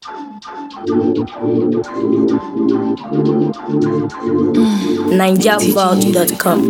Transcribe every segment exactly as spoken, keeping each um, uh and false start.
Niger Vault dot com.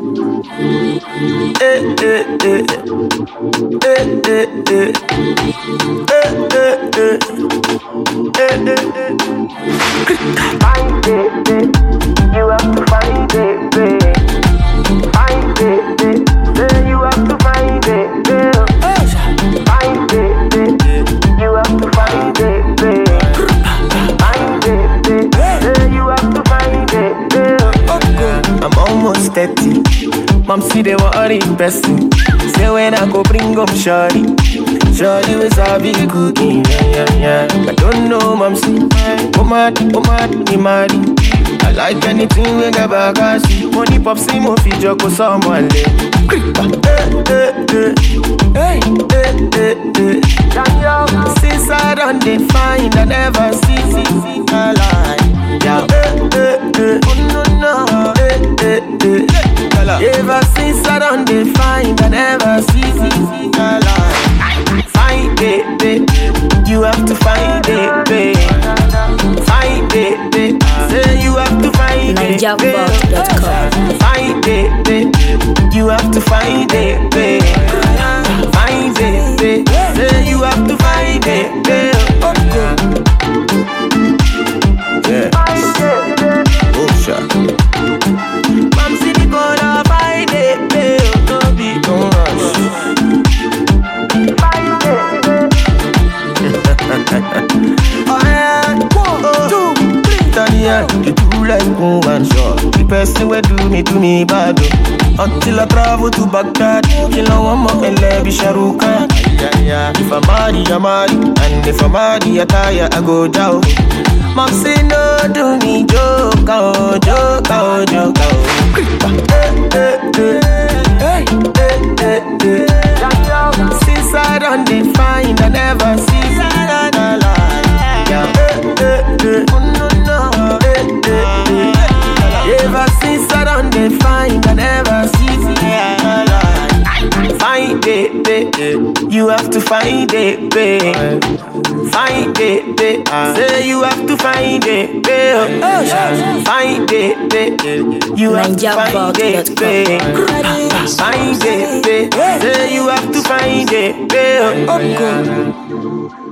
Eh, eh, eh. Eh, eh, eh. Eh, eh, eh. Eh, eh, eh. Find it, eh. You have to find it, eh. Find it, eh. Say you have to find it, eh. Find it, eh. You have to find it, eh. Find it, eh. Say you have to find it, eh. I'm almost thirty. Mom see they worry person. Say when I go bring up shorty, shorty was a big cookie, yeah, yeah, yeah. I don't know, mom see. Oh mad, oh mad, me mad. I like anything we get back, I see. Money pop, see mo fi joko someone lay. Hey, hey, hey, hey, hey. Since I done the find, I never see, see, see a lie. Yeah, hey, hey, hey. Oh no, no, hey, hey, hey. Ever since I done the find, I never see, see, see a lie. Find it, babe. You have to find it, babe. Find it, babe. Say you have to find it, Niger Vault dot com. Find it, babe. You have to find it, babe. Find it, babe. Say you have to find it, babe. Yeah. Oh, shot. Mom see the gonna find it, babe. Don't be, don't rush. Find it, oh yeah. One, two, three. Tanya, you do like one shot. The person will do me, do me bad. Until I travel to Baghdad, kill a woman and let me Sharuka. If I'm marry, I'm marry. And if I'm marry, I tire, I go down. Mom say no, do me joke, oh, joke, oh, joke, oh. Hey, hey, hey, hey, hey, hey, hey. Since I done the find, I never see a lie. Yeah, hey, hey, hey. Oh no, no, hey, hey, hey. Ever since I done the find, I never see a lie. Find it, babe. You have to find it, babe. Find it, babe. Say you have to find it, babe. Find it, babe. You have to find it, babe. Find it, babe. Say you have to find it, babe.